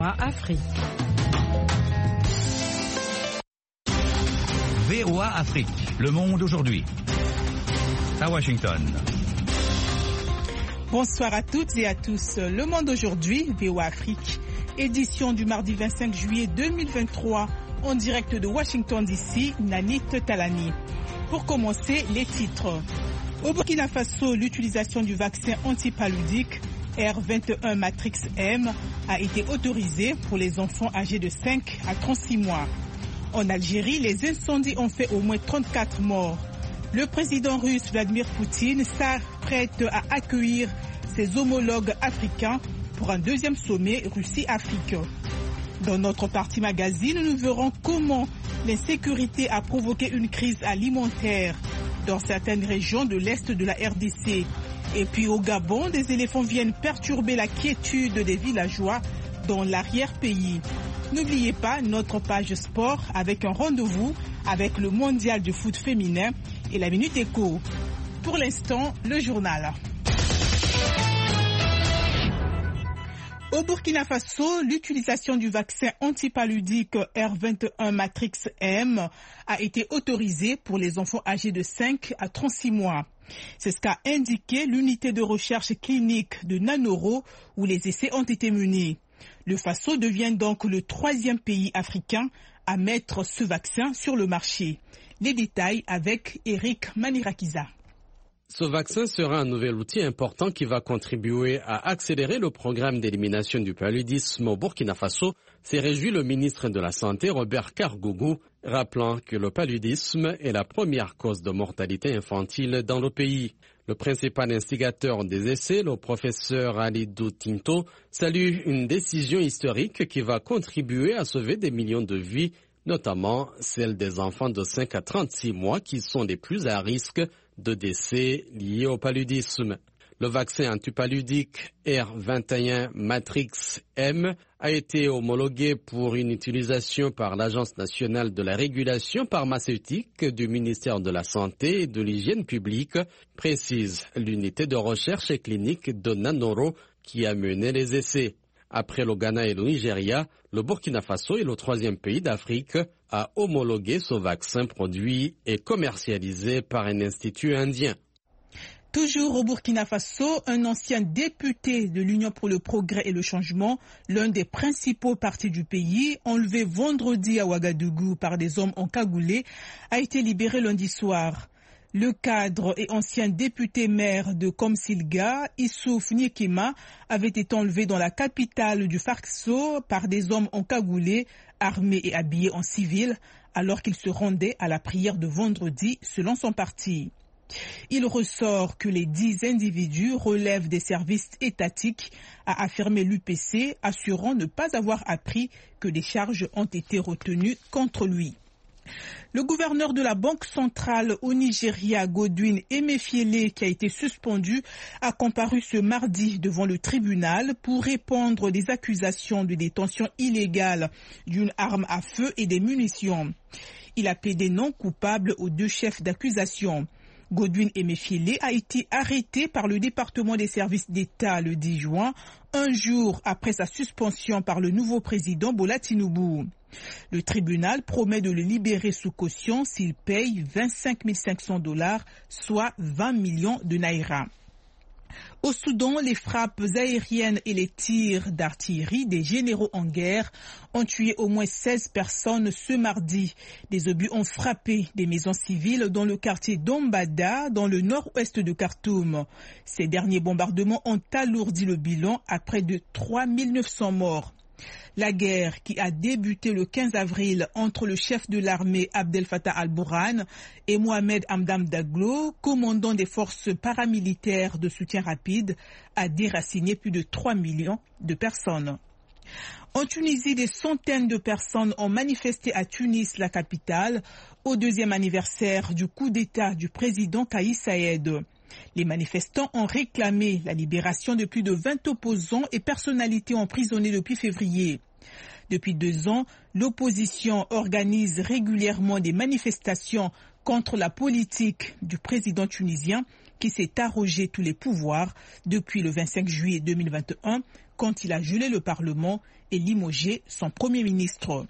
Afrique. VOA Afrique, le monde aujourd'hui. À Washington. Bonsoir à toutes et à tous. Le monde aujourd'hui, VOA Afrique, édition du mardi 25 juillet 2023, en direct de Washington DC, Nani Talani. Pour commencer, les titres. Au Burkina Faso, l'utilisation du vaccin antipaludique R21 Matrix M a été autorisée pour les enfants âgés de 5 à 36 mois. En Algérie, les incendies ont fait au moins 34 morts. Le président russe Vladimir Poutine s'apprête à accueillir ses homologues africains pour un deuxième sommet Russie-Afrique. Dans notre partie magazine, nous verrons comment l'insécurité a provoqué une crise alimentaire dans certaines régions de l'Est de la RDC. Et puis au Gabon, des éléphants viennent perturber la quiétude des villageois dans l'arrière-pays. N'oubliez pas notre page sport avec un rendez-vous avec le mondial de foot féminin et la Minute Éco. Pour l'instant, le journal. Au Burkina Faso, l'utilisation du vaccin antipaludique R21 Matrix M a été autorisée pour les enfants âgés de 5 à 36 mois. C'est ce qu'a indiqué l'unité de recherche clinique de Nanoro où les essais ont été menés. Le Faso devient donc le 3e pays africain à mettre ce vaccin sur le marché. Les détails avec Eric Manirakiza. Ce vaccin sera un nouvel outil important qui va contribuer à accélérer le programme d'élimination du paludisme au Burkina Faso, s'est réjoui le ministre de la Santé Robert Kargougou, rappelant que le paludisme est la première cause de mortalité infantile dans le pays. Le principal instigateur des essais, le professeur Alidou Tinto, salue une décision historique qui va contribuer à sauver des millions de vies, notamment celles des enfants de 5 à 36 mois qui sont les plus à risque de décès liés au paludisme. Le vaccin antipaludique R21 Matrix M a été homologué pour une utilisation par l'Agence nationale de la régulation pharmaceutique du ministère de la Santé et de l'Hygiène publique, précise l'unité de recherche clinique de Nanoro qui a mené les essais. Après le Ghana et le Nigeria, le Burkina Faso est le 3e pays d'Afrique à homologuer ce vaccin produit et commercialisé par un institut indien. Toujours au Burkina Faso, un ancien député de l'Union pour le progrès et le changement, l'un des principaux partis du pays, enlevé vendredi à Ouagadougou par des hommes encagoulés, a été libéré lundi soir. Le cadre et ancien député maire de Komsilga, Issouf Niekema, avait été enlevé dans la capitale du Faso par des hommes encagoulés, armés et habillés en civil, alors qu'il se rendait à la prière de vendredi selon son parti. Il ressort que les 10 individus relèvent des services étatiques, a affirmé l'UPC, assurant ne pas avoir appris que des charges ont été retenues contre lui. Le gouverneur de la Banque centrale au Nigeria, Godwin Emefiele, qui a été suspendu, a comparu ce mardi devant le tribunal pour répondre des accusations de détention illégale d'une arme à feu et des munitions. Il a plaidé non coupable aux 2 chefs d'accusation. Godwin Emefiele a été arrêté par le département des services d'État le 10 juin, un jour après sa suspension par le nouveau président Bola Tinubu. Le tribunal promet de le libérer sous caution s'il paye $25 500, soit 20 millions de naira. Au Soudan, les frappes aériennes et les tirs d'artillerie des généraux en guerre ont tué au moins 16 personnes ce mardi. Des obus ont frappé des maisons civiles dans le quartier d'Ombada, dans le nord-ouest de Khartoum. Ces derniers bombardements ont alourdi le bilan à près de 3 900 morts. La guerre qui a débuté le 15 avril entre le chef de l'armée Abdel Fattah al-Burhan et Mohamed Hamdan Daglo, commandant des forces paramilitaires de soutien rapide, a déraciné plus de 3 millions de personnes. En Tunisie, des centaines de personnes ont manifesté à Tunis, la capitale, au 2e anniversaire du coup d'État du président Kais Saied. Les manifestants ont réclamé la libération de plus de 20 opposants et personnalités emprisonnés depuis février. Depuis 2 ans, l'opposition organise régulièrement des manifestations contre la politique du président tunisien qui s'est arrogé tous les pouvoirs depuis le 25 juillet 2021, quand il a gelé le Parlement et limogé son Premier ministre.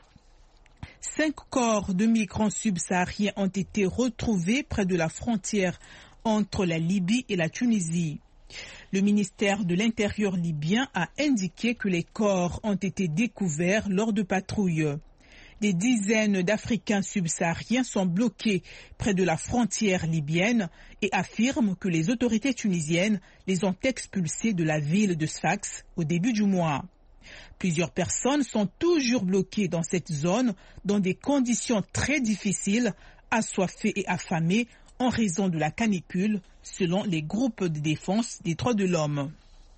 5 corps de migrants subsahariens ont été retrouvés près de la frontière entre la Libye et la Tunisie. Le ministère de l'Intérieur libyen a indiqué que les corps ont été découverts lors de patrouilles. Des dizaines d'Africains subsahariens sont bloqués près de la frontière libyenne et affirment que les autorités tunisiennes les ont expulsés de la ville de Sfax au début du mois. Plusieurs personnes sont toujours bloquées dans cette zone dans des conditions très difficiles, assoiffées et affamées en raison de la canicule, selon les groupes de défense des droits de l'homme.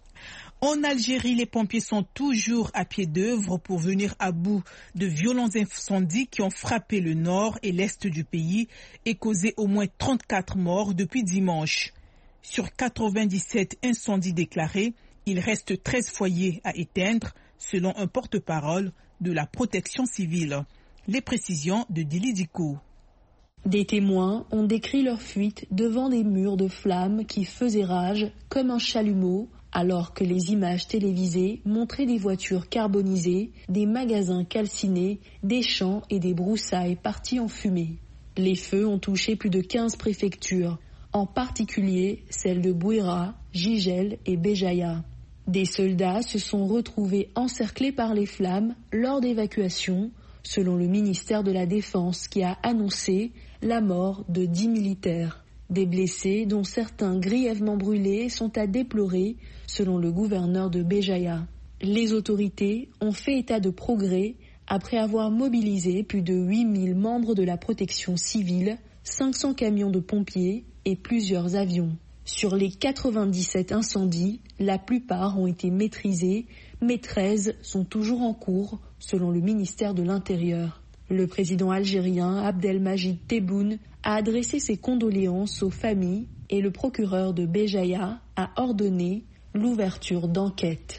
En Algérie, les pompiers sont toujours à pied d'œuvre pour venir à bout de violents incendies qui ont frappé le nord et l'est du pays et causé au moins 34 morts depuis dimanche. Sur 97 incendies déclarés, il reste 13 foyers à éteindre, selon un porte-parole de la protection civile. Les précisions de Dili Diko. Des témoins ont décrit leur fuite devant des murs de flammes qui faisaient rage comme un chalumeau, alors que les images télévisées montraient des voitures carbonisées, des magasins calcinés, des champs et des broussailles partis en fumée. Les feux ont touché plus de 15 préfectures, en particulier celles de Bouira, Jijel et Béjaïa. Des soldats se sont retrouvés encerclés par les flammes lors d'évacuations, selon le ministère de la Défense qui a annoncé la mort de 10 militaires. Des blessés, dont certains grièvement brûlés, sont à déplorer, selon le gouverneur de Béjaïa. Les autorités ont fait état de progrès après avoir mobilisé plus de 8000 membres de la protection civile, 500 camions de pompiers et plusieurs avions. Sur les 97 incendies, la plupart ont été maîtrisés, mais 13 sont toujours en cours, selon le ministère de l'Intérieur. Le président algérien Abdelmajid Tebboune a adressé ses condoléances aux familles et le procureur de Béjaïa a ordonné l'ouverture d'enquêtes.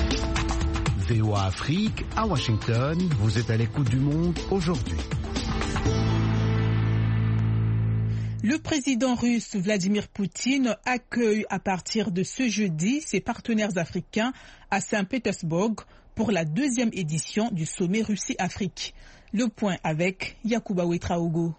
VOA Afrique, à Washington, vous êtes à l'écoute du monde aujourd'hui. Le président russe Vladimir Poutine accueille à partir de ce jeudi ses partenaires africains à Saint-Pétersbourg pour la 2e édition du sommet Russie-Afrique. Le point avec Yacouba Ouetraogo.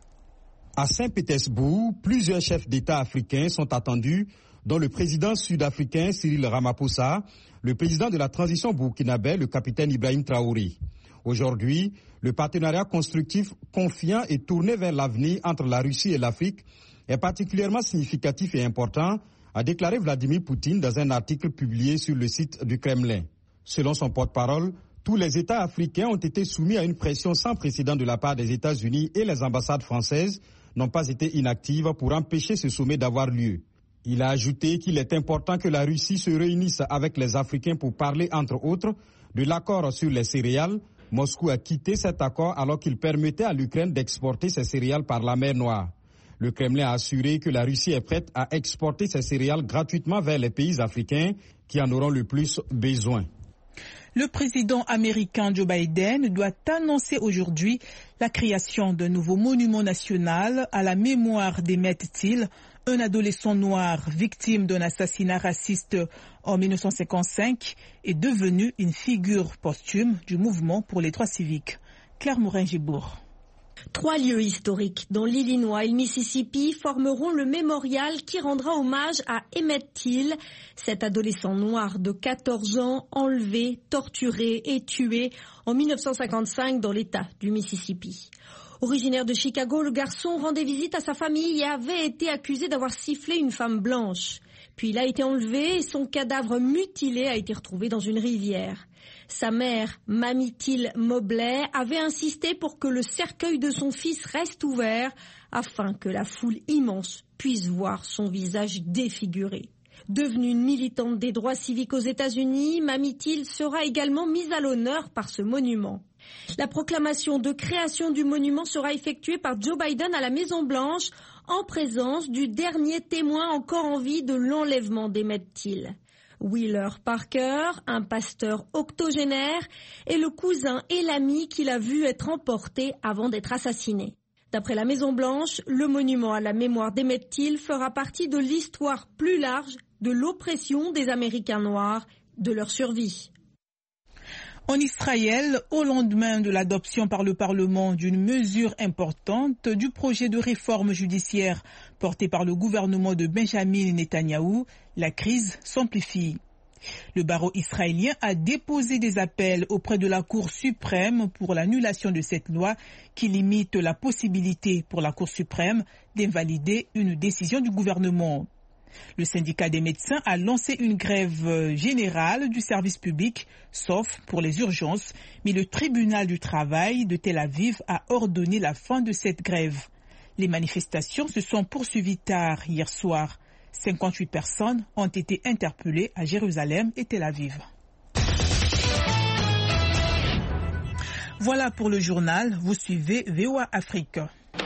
À Saint-Pétersbourg, plusieurs chefs d'État africains sont attendus, dont le président sud-africain Cyril Ramaphosa, le président de la transition burkinabé, le capitaine Ibrahim Traoré. Aujourd'hui, le partenariat constructif, confiant et tourné vers l'avenir entre la Russie et l'Afrique est particulièrement significatif et important, a déclaré Vladimir Poutine dans un article publié sur le site du Kremlin. Selon son porte-parole, tous les États africains ont été soumis à une pression sans précédent de la part des États-Unis et les ambassades françaises n'ont pas été inactives pour empêcher ce sommet d'avoir lieu. Il a ajouté qu'il est important que la Russie se réunisse avec les Africains pour parler, entre autres, de l'accord sur les céréales. Moscou a quitté cet accord alors qu'il permettait à l'Ukraine d'exporter ses céréales par la mer Noire. Le Kremlin a assuré que la Russie est prête à exporter ses céréales gratuitement vers les pays africains qui en auront le plus besoin. Le président américain Joe Biden doit annoncer aujourd'hui la création d'un nouveau monument national à la mémoire d'Emmett Till, un adolescent noir victime d'un assassinat raciste en 1955 est devenu une figure posthume du mouvement pour les droits civiques. Claire Morin-Gibourg. 3 lieux historiques dans l'Illinois et le Mississippi formeront le mémorial qui rendra hommage à Emmett Till, cet adolescent noir de 14 ans enlevé, torturé et tué en 1955 dans l'État du Mississippi. Originaire de Chicago, le garçon rendait visite à sa famille et avait été accusé d'avoir sifflé une femme blanche. Puis il a été enlevé et son cadavre mutilé a été retrouvé dans une rivière. Sa mère, Mamie Till Mobley, avait insisté pour que le cercueil de son fils reste ouvert afin que la foule immense puisse voir son visage défiguré. Devenue une militante des droits civiques aux États-Unis, Mamie Till sera également mise à l'honneur par ce monument. La proclamation de création du monument sera effectuée par Joe Biden à la Maison-Blanche en présence du dernier témoin encore en vie de l'enlèvement d'Emmett Till. Wheeler Parker, un pasteur octogénaire, est le cousin et l'ami qu'il a vu être emporté avant d'être assassiné. D'après la Maison-Blanche, le monument à la mémoire d'Emmett Till fera partie de l'histoire plus large de l'oppression des Américains noirs, de leur survie. En Israël, au lendemain de l'adoption par le Parlement d'une mesure importante du projet de réforme judiciaire porté par le gouvernement de Benjamin Netanyahou, la crise s'amplifie. Le barreau israélien a déposé des appels auprès de la Cour suprême pour l'annulation de cette loi qui limite la possibilité pour la Cour suprême d'invalider une décision du gouvernement. Le syndicat des médecins a lancé une grève générale du service public, sauf pour les urgences, mais le tribunal du travail de Tel Aviv a ordonné la fin de cette grève. Les manifestations se sont poursuivies tard hier soir. 58 personnes ont été interpellées à Jérusalem et Tel Aviv. Voilà pour le journal. Vous suivez VOA Afrique.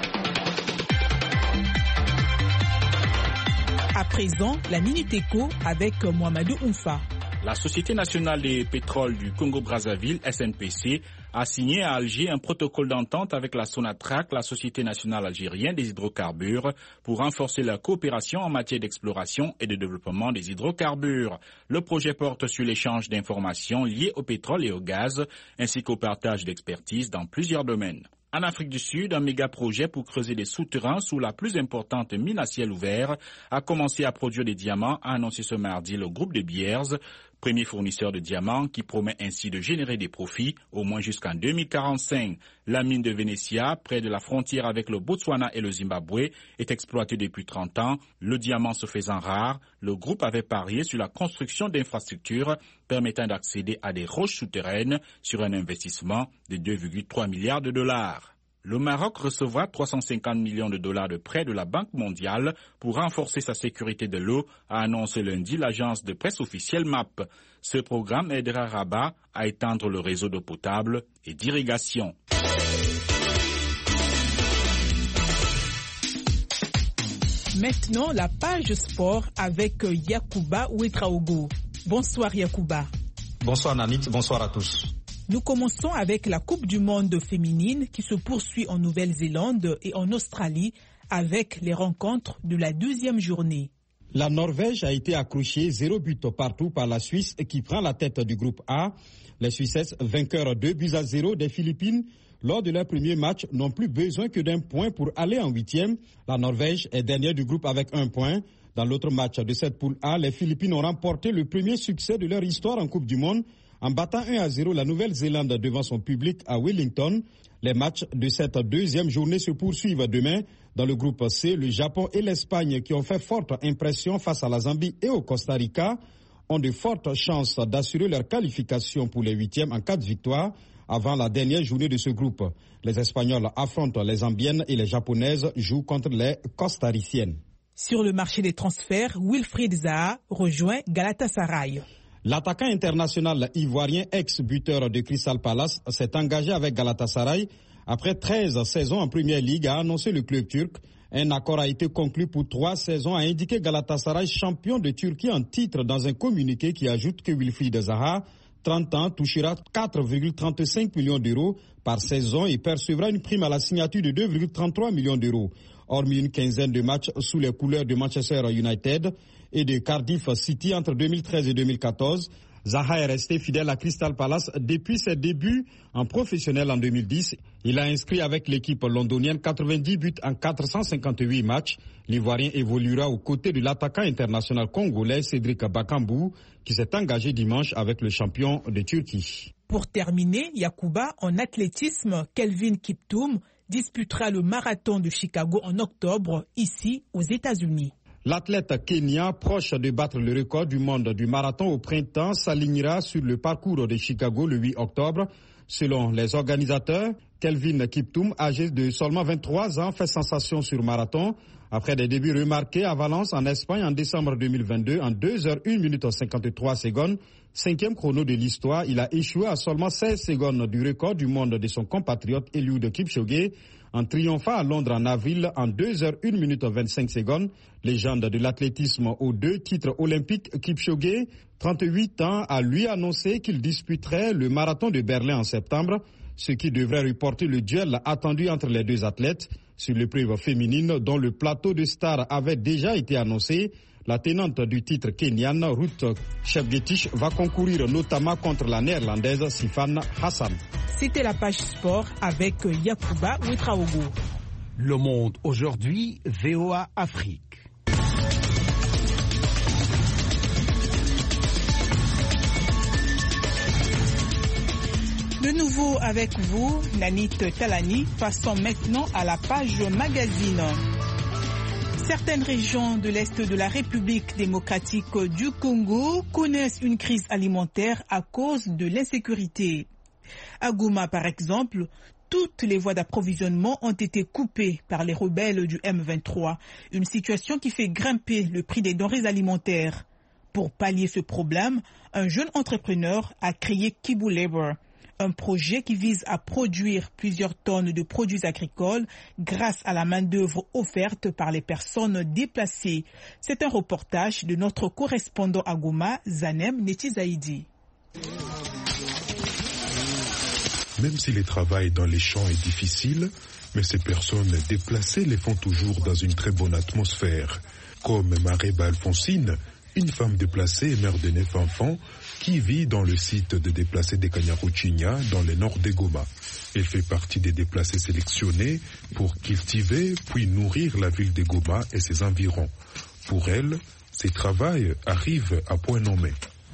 À présent, la Minute Éco avec Mohamedou Oumfa. La Société nationale des pétroles du Congo-Brazzaville, SNPC, a signé à Alger un protocole d'entente avec la Sonatrach, la Société nationale algérienne des hydrocarbures, pour renforcer la coopération en matière d'exploration et de développement des hydrocarbures. Le projet porte sur l'échange d'informations liées au pétrole et au gaz, ainsi qu'au partage d'expertise dans plusieurs domaines. En Afrique du Sud, un méga-projet pour creuser des souterrains sous la plus importante mine à ciel ouvert a commencé à produire des diamants, a annoncé ce mardi le groupe de Beers, premier fournisseur de diamants qui promet ainsi de générer des profits au moins jusqu'en 2045. La mine de Venetia, près de la frontière avec le Botswana et le Zimbabwe, est exploitée depuis 30 ans. Le diamant se faisant rare, le groupe avait parié sur la construction d'infrastructures permettant d'accéder à des roches souterraines sur un investissement de 2,3 milliards de dollars. Le Maroc recevra 350 millions de dollars de prêts de la Banque mondiale pour renforcer sa sécurité de l'eau, a annoncé lundi l'agence de presse officielle MAP. Ce programme aidera Rabat à étendre le réseau d'eau potable et d'irrigation. Maintenant, la page sport avec Yacouba Ouetraogo. Bonsoir Yacouba. Bonsoir Nanit, bonsoir à tous. Nous commençons avec la Coupe du monde féminine qui se poursuit en Nouvelle-Zélande et en Australie avec les rencontres de la 12e journée. La Norvège a été accrochée 0 but partout par la Suisse qui prend la tête du groupe A. Les Suissesses, vainqueurs 2-0 des Philippines, lors de leur premier match, n'ont plus besoin que d'un point pour aller en 8e. La Norvège est dernière du groupe avec 1 point. Dans l'autre match de cette poule A, les Philippines ont remporté le premier succès de leur histoire en Coupe du monde en battant 1-0 la Nouvelle-Zélande devant son public à Wellington. Les matchs de cette deuxième journée se poursuivent demain. Dans le groupe C, le Japon et l'Espagne, qui ont fait forte impression face à la Zambie et au Costa Rica, ont de fortes chances d'assurer leur qualification pour les 8e en cas de victoire avant la dernière journée de ce groupe. Les Espagnols affrontent les Zambiennes et les Japonaises jouent contre les Costariciennes. Sur le marché des transferts, Wilfried Zaha rejoint Galatasaray. L'attaquant international ivoirien, ex-buteur de Crystal Palace, s'est engagé avec Galatasaray. Après 13 saisons en Première Ligue, a annoncé le club turc. Un accord a été conclu pour 3 saisons, a indiqué Galatasaray, champion de Turquie en titre dans un communiqué qui ajoute que Wilfried Zaha, 30 ans, touchera 4,35 millions d'euros par saison et percevra une prime à la signature de 2,33 millions d'euros. Hormis une quinzaine de matchs sous les couleurs de Manchester United et de Cardiff City entre 2013 et 2014, Zaha est resté fidèle à Crystal Palace depuis ses débuts en professionnel en 2010. Il a inscrit avec l'équipe londonienne 90 buts en 458 matchs. L'Ivoirien évoluera aux côtés de l'attaquant international congolais Cédric Bakambu qui s'est engagé dimanche avec le champion de Turquie. Pour terminer, Yacouba, en athlétisme, Kelvin Kiptoum disputera le marathon de Chicago en octobre, ici aux États-Unis. L'athlète kenyan, proche de battre le record du monde du marathon au printemps, s'alignera sur le parcours de Chicago le 8 octobre. Selon les organisateurs, Kelvin Kiptoum, âgé de seulement 23 ans, fait sensation sur marathon. Après des débuts remarqués à Valence, en Espagne, en décembre 2022, en 2h1 minute 53 secondes, 5e chrono de l'histoire, il a échoué à seulement 16 secondes du record du monde de son compatriote Eliud Kipchoge, en triomphant à Londres en avril en 2h1 minute 25 secondes. Légende de l'athlétisme aux 2 titres olympiques, Kipchoge, 38 ans, a lui annoncé qu'il disputerait le marathon de Berlin en septembre, ce qui devrait reporter le duel attendu entre les 2 athlètes. Sur l'épreuve féminine, dont le plateau de stars avait déjà été annoncé, La tenante du titre kenyan, Ruth Chepngetich, va concourir notamment contre la néerlandaise Sifan Hassan. C'était la page sport avec Yacouba Ouetraogo. Le Monde aujourd'hui, VOA Afrique. De nouveau avec vous, Nanit Talani, passons maintenant à la page magazine. Certaines régions de l'Est de la République démocratique du Congo connaissent une crise alimentaire à cause de l'insécurité. À Goma, par exemple, toutes les voies d'approvisionnement ont été coupées par les rebelles du M23, une situation qui fait grimper le prix des denrées alimentaires. Pour pallier ce problème, un jeune entrepreneur a créé Kibu Labor, un projet qui vise à produire plusieurs tonnes de produits agricoles grâce à la main-d'œuvre offerte par les personnes déplacées. C'est un reportage de notre correspondant à Goma, Zanem Netizaïdi. Même si le travail dans les champs est difficile, mais ces personnes déplacées les font toujours dans une très bonne atmosphère. Comme Mareba Alphonsine, une femme déplacée et mère de 9 enfants, qui vit dans le site de déplacés de Kanyaruchinya, dans le nord de Goma. Elle fait partie des déplacés sélectionnés pour cultiver puis nourrir la ville de Goma et ses environs. Pour elle, ce travail arrive à point nommé.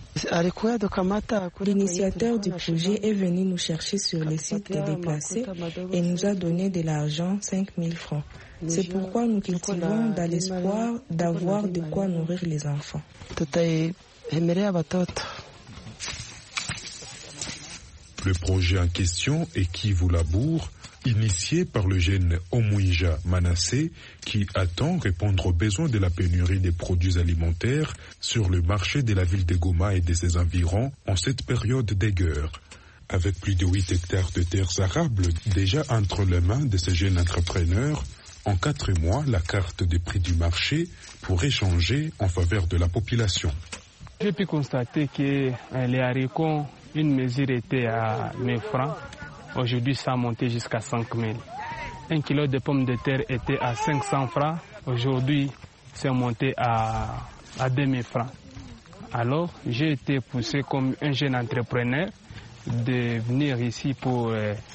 L'initiateur du projet est venu nous chercher sur le site des déplacés et nous a donné de l'argent, 5 000 francs. C'est pourquoi nous cultivons dans l'espoir d'avoir de quoi nourrir les enfants. Le projet en question est Kivu Labour, initié par le jeune Omouija Manassé, qui attend répondre aux besoins de la pénurie des produits alimentaires sur le marché de la ville de Goma et de ses environs en cette période de guerre. Avec plus de 8 hectares de terres arables déjà entre les mains de ces jeunes entrepreneurs, en 4 mois, la carte des prix du marché pourrait changer en faveur de la population. J'ai pu constater que les haricots, une mesure était à 9 francs. Aujourd'hui, ça a monté jusqu'à 5 000. 1 kilo de pommes de terre était à 500 francs. Aujourd'hui, c'est monté à 2 000 francs. Alors, j'ai été poussé comme un jeune entrepreneur de venir ici pour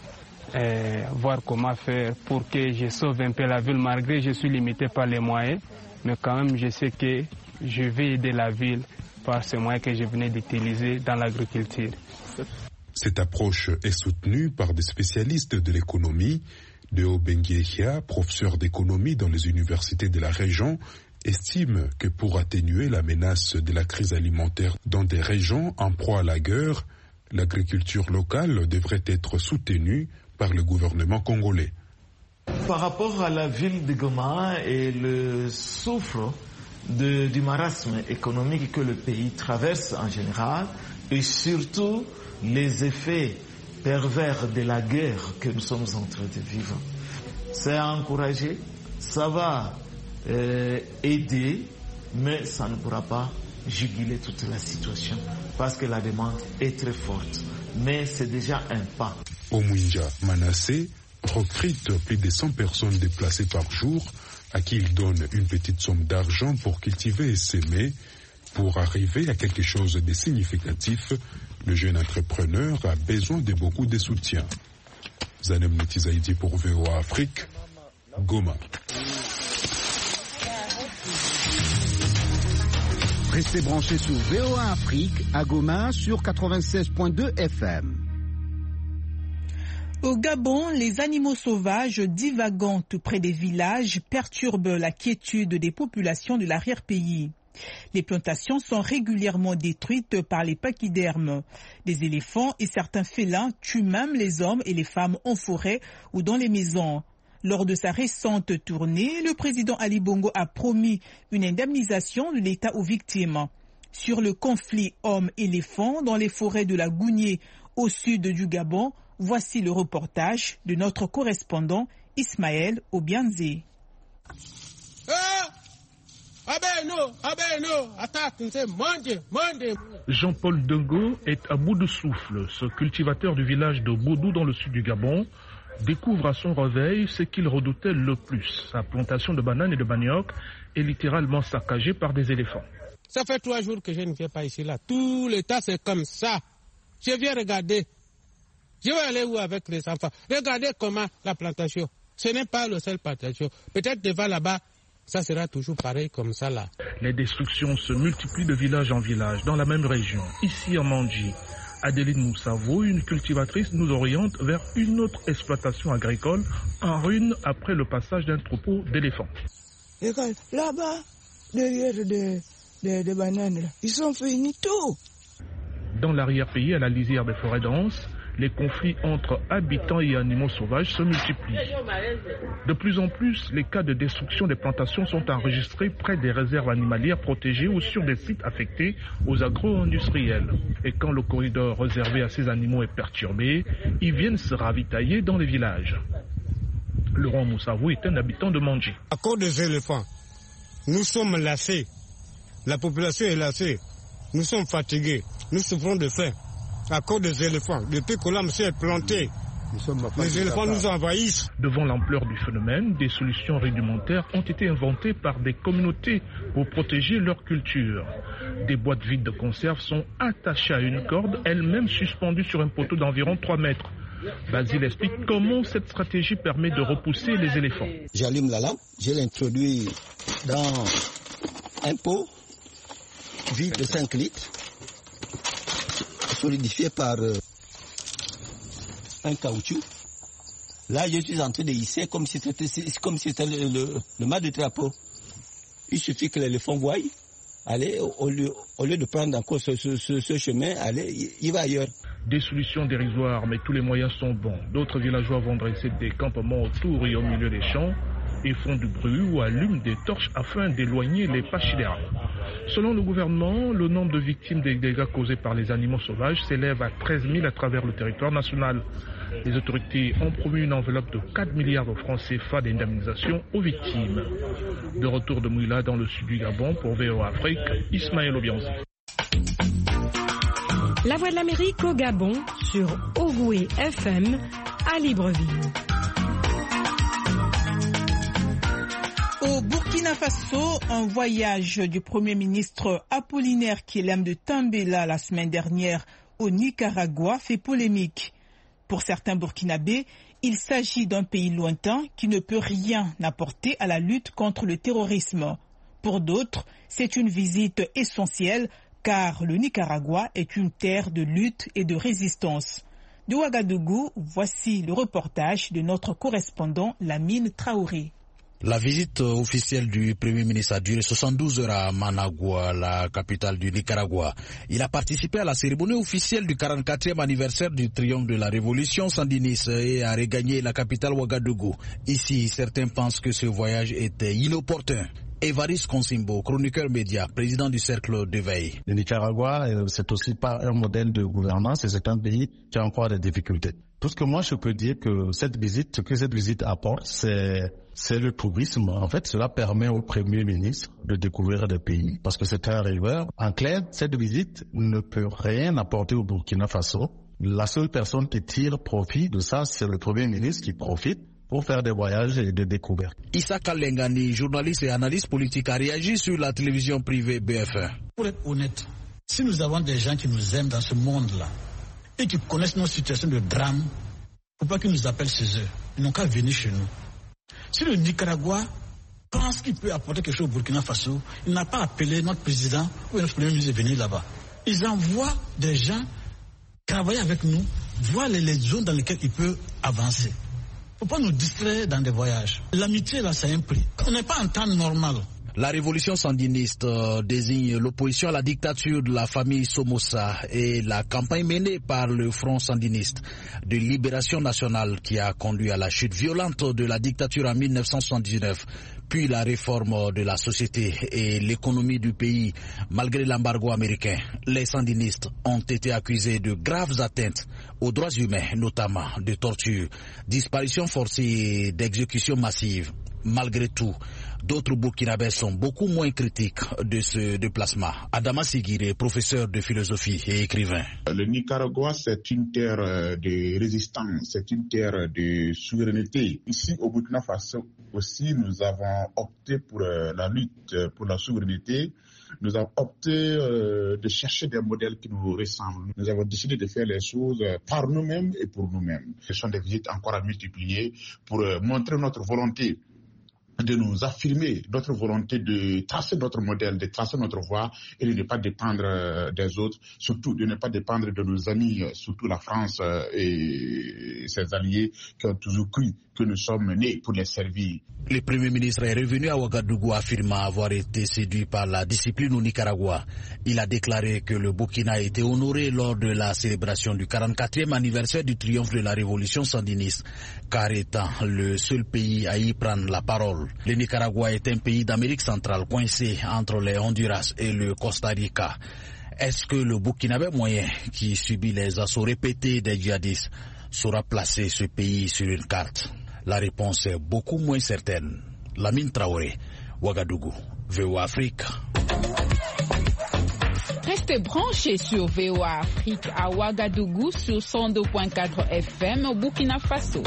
voir comment faire pour que je sauve un peu la ville, malgré que je suis limité par les moyens. Mais quand même, je sais que je vais aider la ville par ces moyens que je venais d'utiliser dans l'agriculture. Cette approche est soutenue par des spécialistes de l'économie. Deo Benguehia, professeur d'économie dans les universités de la région, estime que pour atténuer la menace de la crise alimentaire dans des régions en proie à la guerre, l'agriculture locale devrait être soutenue par le gouvernement congolais. Par rapport à la ville de Goma et le souffle du marasme économique que le pays traverse en général, et surtout les effets pervers de la guerre que nous sommes en train de vivre. C'est à encourager, ça va aider, mais ça ne pourra pas juguler toute la situation parce que la demande est très forte. Mais c'est déjà un pas. Omouija Manassé recrute plus de 100 personnes déplacées par jour à qui il donne une petite somme d'argent pour cultiver et s'aimer. Pour arriver à quelque chose de significatif, le jeune entrepreneur a besoin de beaucoup de soutien. Zanem Netizaïdi pour VOA Afrique, Goma. Restez branchés sur VOA Afrique à Goma sur 96.2 FM. Au Gabon, les animaux sauvages divagant tout près des villages perturbent la quiétude des populations de l'arrière-pays. Les plantations sont régulièrement détruites par les pachydermes. Des éléphants et certains félins tuent même les hommes et les femmes en forêt ou dans les maisons. Lors de sa récente tournée, le président Ali Bongo a promis une indemnisation de l'État aux victimes. Sur le conflit homme-éléphant dans les forêts de la Gougnée au sud du Gabon, voici le reportage de notre correspondant Ismaël Obianze. Jean-Paul Dengo est à bout de souffle. Ce cultivateur du village de Bodou dans le sud du Gabon découvre à son réveil ce qu'il redoutait le plus. Sa plantation de bananes et de manioc est littéralement saccagée par des éléphants. Ça fait 3 jours que je ne viens pas ici là. Tout le temps c'est comme ça. Je viens regarder. Je vais aller où avec les enfants? Regardez comment la plantation. Ce n'est pas le seul plantation. Peut-être devant là-bas, ça sera toujours pareil comme ça là. Les destructions se multiplient de village en village dans la même région. Ici en Mandji, Adéline Moussavo, une cultivatrice, nous oriente vers une autre exploitation agricole en ruine après le passage d'un troupeau d'éléphants. Regarde, là-bas, derrière des bananes, là, ils sont finis tout. Dans l'arrière-pays, à la lisière des forêts denses, les conflits entre habitants et animaux sauvages se multiplient. De plus en plus, les cas de destruction des plantations sont enregistrés près des réserves animalières protégées ou sur des sites affectés aux agro-industriels. Et quand le corridor réservé à ces animaux est perturbé, ils viennent se ravitailler dans les villages. Laurent Moussavou est un habitant de Mandji. À cause des éléphants, nous sommes lassés. La population est lassée. Nous sommes fatigués. Nous souffrons de faim. À cause des éléphants. Depuis que là, monsieur est planté, les éléphants nous envahissent. Devant l'ampleur du phénomène, des solutions rudimentaires ont été inventées par des communautés pour protéger leur culture. Des boîtes vides de conserve sont attachées à une corde, elles-mêmes suspendues sur un poteau d'environ 3 mètres. Basile explique comment cette stratégie permet de repousser les éléphants. J'allume la lampe, je l'introduis dans un pot vide de 5 litres, solidifié par un caoutchouc. Là, je suis en train de hisser comme si c'était le mât de drapeau. Il suffit que l'éléphant voie, allez, au lieu de prendre encore ce chemin, allez, il va ailleurs. Des solutions dérisoires, mais tous les moyens sont bons. D'autres villageois vont dresser des campements autour et au milieu des champs et font du bruit ou allument des torches afin d'éloigner les pachydermes. Selon le gouvernement, le nombre de victimes des dégâts causés par les animaux sauvages s'élève à 13 000 à travers le territoire national. Les autorités ont promis une enveloppe de 4 milliards de francs CFA d'indemnisation aux victimes. De retour de Mouila dans le sud du Gabon pour VOA Afrique, Ismaël Obianzi. La Voix de l'Amérique au Gabon sur Ogoué FM à Libreville. Au Burkina Faso, un voyage du Premier ministre Apollinaire Kyelem de Tambela la semaine dernière au Nicaragua fait polémique. Pour certains Burkinabés, il s'agit d'un pays lointain qui ne peut rien apporter à la lutte contre le terrorisme. Pour d'autres, c'est une visite essentielle car le Nicaragua est une terre de lutte et de résistance. De Ouagadougou, voici le reportage de notre correspondant Lamine Traoré. La visite officielle du Premier ministre a duré 72 heures à Managua, la capitale du Nicaragua. Il a participé à la cérémonie officielle du 44e anniversaire du triomphe de la révolution sandiniste et a regagné la capitale Ouagadougou. Ici, certains pensent que ce voyage était inopportun. Évariste Consimbo, chroniqueur média, président du cercle de veille. Le Nicaragua, c'est aussi pas un modèle de gouvernance et c'est un pays qui a encore des difficultés. Tout ce que moi je peux dire que cette visite apporte, c'est le tourisme. En fait, cela permet au Premier ministre de découvrir des pays parce que c'est un rêveur. En clair, cette visite ne peut rien apporter au Burkina Faso. La seule personne qui tire profit de ça, c'est le Premier ministre qui profite pour faire des voyages et des découvertes. Issa Kalengani, journaliste et analyste politique, a réagi sur la télévision privée BFM. Pour être honnête, si nous avons des gens qui nous aiment dans ce monde-là et qui connaissent nos situations de drame, il ne faut pas qu'ils nous appellent chez eux. Ils n'ont qu'à venir chez nous. Si le Nicaragua pense qu'il peut apporter quelque chose au Burkina Faso, il n'a pas appelé notre président ou notre premier ministre de venir là-bas. Ils envoient des gens travailler avec nous, voir les zones dans lesquelles il peut avancer. Il ne faut pas nous distraire dans des voyages. L'amitié, là, c'est un prix. On n'est pas en temps normal. La révolution sandiniste désigne l'opposition à la dictature de la famille Somoza et la campagne menée par le Front sandiniste de libération nationale qui a conduit à la chute violente de la dictature en 1979, puis la réforme de la société et l'économie du pays malgré l'embargo américain. Les sandinistes ont été accusés de graves atteintes aux droits humains, notamment de torture, disparition forcée et d'exécution massive. Malgré tout, d'autres Burkinabés sont beaucoup moins critiques de ce déplacement. Adama Sigire, professeur de philosophie et écrivain. Le Nicaragua, c'est une terre de résistance, c'est une terre de souveraineté. Ici, au Burkina Faso aussi, nous avons opté pour la lutte pour la souveraineté. Nous avons opté de chercher des modèles qui nous ressemblent. Nous avons décidé de faire les choses par nous-mêmes et pour nous-mêmes. Ce sont des visites encore à multiplier pour montrer notre volonté de nous affirmer, notre volonté de tracer notre modèle, de tracer notre voie et de ne pas dépendre des autres, surtout de ne pas dépendre de nos amis, surtout la France et ses alliés qui ont toujours cru que nous sommes nés pour les servir. Le Premier ministre est revenu à Ouagadougou affirmant avoir été séduit par la discipline au Nicaragua. Il a déclaré que le Burkina a été honoré lors de la célébration du 44e anniversaire du triomphe de la révolution sandiniste, car étant le seul pays à y prendre la parole. Le Nicaragua est un pays d'Amérique centrale coincé entre les Honduras et le Costa Rica. Est-ce que le Burkinabé moyen, qui subit les assauts répétés des djihadistes, saura placer ce pays sur une carte? La réponse est beaucoup moins certaine. Lamine Traoré, Ouagadougou, VOA Afrique. Restez branchés sur VOA Afrique à Ouagadougou sur 102.4 FM au Burkina Faso.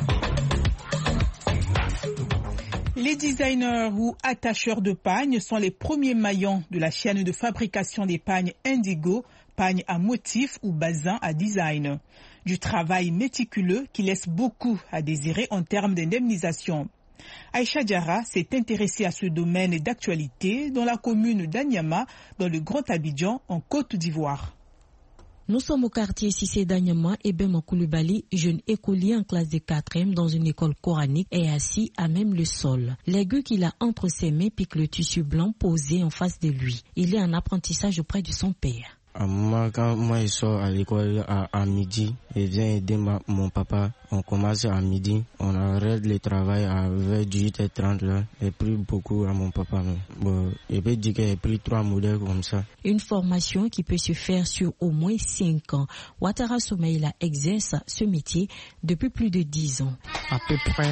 Les designers ou attacheurs de pagnes sont les premiers maillons de la chaîne de fabrication des pagnes Indigo, pagnes à motifs ou basins à design. Du travail méticuleux qui laisse beaucoup à désirer en termes d'indemnisation. Aïcha Diarra s'est intéressée à ce domaine d'actualité dans la commune d'Anyama, dans le Grand Abidjan, en Côte d'Ivoire. Nous sommes au quartier Cissé d'Anyama et Bema Koulibaly, jeune écolier en classe de 4e dans une école coranique, est assis à même le sol. L'aigu qu'il a entre ses mains pique le tissu blanc posé en face de lui. Il est en apprentissage auprès de son père. Quand je sors à l'école à midi, je viens aider mon papa. On commence à midi, on arrête le travail à 18h30 là. J'ai pris beaucoup à mon papa. Bon, je peux dire que j'ai pris 3 modèles comme ça. Une formation qui peut se faire sur au moins 5 ans. Ouattara Soumaïla exerce ce métier depuis plus de 10 ans. À peu près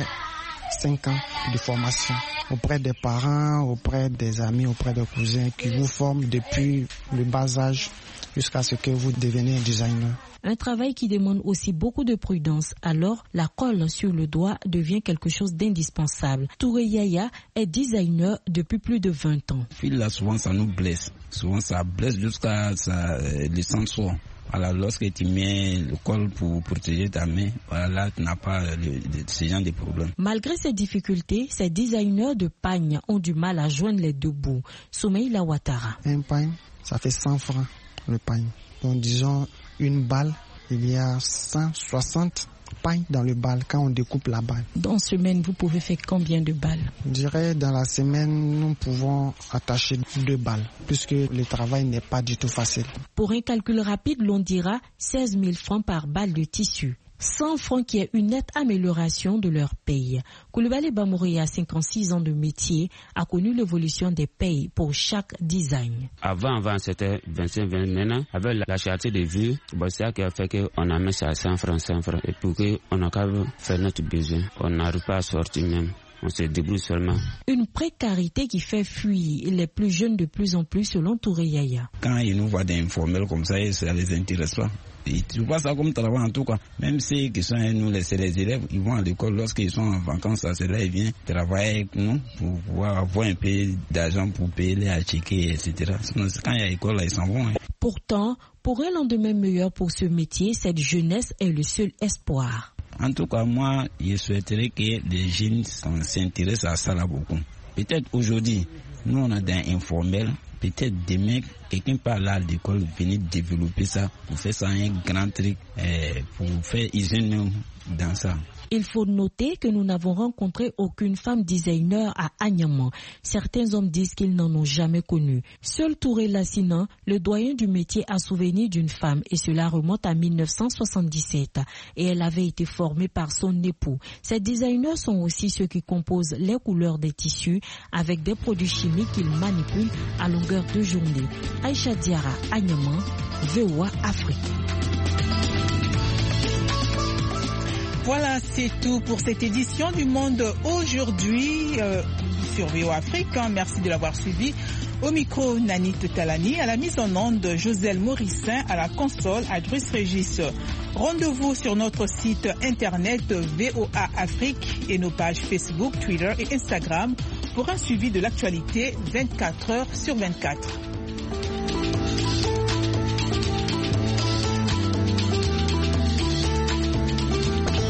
5 ans de formation auprès des parents, auprès des amis, auprès des cousins qui vous forment depuis le bas âge jusqu'à ce que vous deveniez designer. Un travail qui demande aussi beaucoup de prudence. Alors, la colle sur le doigt devient quelque chose d'indispensable. Touré Yaya est designer depuis plus de 20 ans. Là, souvent, ça nous blesse. Souvent, ça blesse jusqu'à le sang sort. Alors, lorsque tu mets le col pour protéger ta main, voilà, tu n'as pas ce genre de problème. Malgré ces difficultés, ces designers de pagnes ont du mal à joindre les deux bouts. Soumaïla Ouattara. Un pagne, ça fait 100 francs le pagne. Donc, disons, une balle, il y a 160 pagnes dans le balle quand on découpe la balle. Dans une semaine, vous pouvez faire combien de balles? Je dirais dans la semaine, nous pouvons attacher 2 balles, puisque le travail n'est pas du tout facile. Pour un calcul rapide, l'on dira 16 000 francs par balle de tissu. 100 francs qui est une nette amélioration de leur paye. Koulibaly Bamouri, à 56 ans de métier, a connu l'évolution des payes pour chaque design. Avant c'était 25-20. Maintenant, avec la cherté de vie, c'est ça qui a fait qu'on a mis ça à 100 francs. Et pour qu'on a qu'à faire notre besoin, on n'arrive pas à sortir même. On se débrouille seulement. Une précarité qui fait fuir les plus jeunes de plus en plus selon Touré Yaya. Quand ils nous voient des informels comme ça, ça les intéresse pas. Tu vois ça comme travail en tout cas. Même ceux qui sont nous, les élèves, ils vont à l'école lorsqu'ils sont en vacances, c'est là ils viennent travailler avec nous pour pouvoir avoir un peu d'argent pour payer les attiqués, etc. Quand il y a l'école, là, ils s'en vont. Pourtant, pour un lendemain meilleur pour ce métier, cette jeunesse est le seul espoir. En tout cas, moi, je souhaiterais que les jeunes s'intéressent à ça là beaucoup. Peut-être aujourd'hui, nous on a des informels. Peut-être demain, quelqu'un par là à l'école venir développer ça, pour faire ça un grand truc, pour faire usine dans ça. Il faut noter que nous n'avons rencontré aucune femme designer à Anyama. Certains hommes disent qu'ils n'en ont jamais connu. Seul Touré Lassina, le doyen du métier, a souvenir d'une femme et cela remonte à 1977 et elle avait été formée par son époux. Ces designers sont aussi ceux qui composent les couleurs des tissus avec des produits chimiques qu'ils manipulent à longueur de journée. Aïcha Diarra, Anyama, VOA Afrique. Voilà, c'est tout pour cette édition du Monde aujourd'hui sur VOA Afrique. Merci de l'avoir suivi. Au micro, Nanit Talani, à la mise en onde, Joselle Morissin, à la console, Adrus Régis. Rendez-vous sur notre site internet VOA Afrique et nos pages Facebook, Twitter et Instagram pour un suivi de l'actualité 24 heures sur 24.